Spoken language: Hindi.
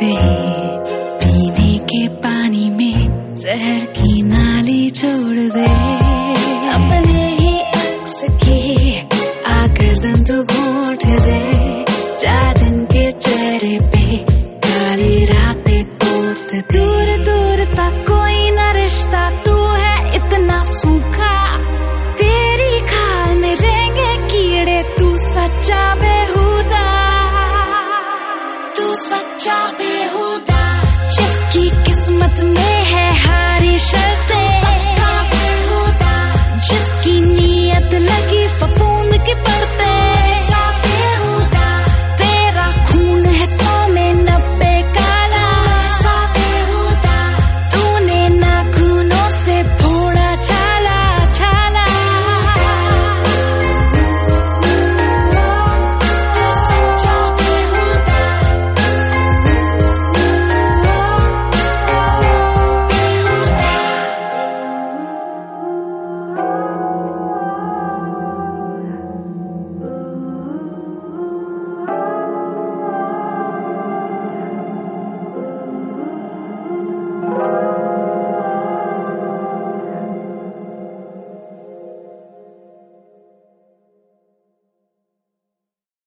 दे, पीने के पानी में जहर की नाली छोड़ दे। अपने ही अक्स की आकर दम तो घोंट दे, 4 दिन के चेहरे पे काली रातें पोत दे। दूर दूर तक कोई न रिश्ता, तू है इतना सूखा, तेरी खाल में रहेंगे कीड़े, तू सच्चा बेहुदा, तू सच्चा बेहुदा।